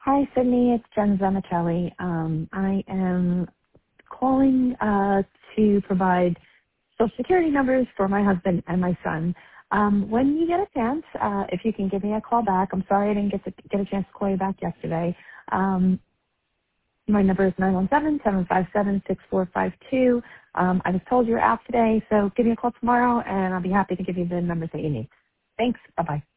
Hi, Sydney. It's Jen Zamicelli. I am calling to provide Social Security numbers for my husband and my son. When you get a chance, if you can give me a call back. I'm sorry I didn't get a chance to call you back yesterday. My number is 917-757-6452. I was told you're out today, so give me a call tomorrow, and I'll be happy to give you the numbers that you need. Thanks. Bye-bye.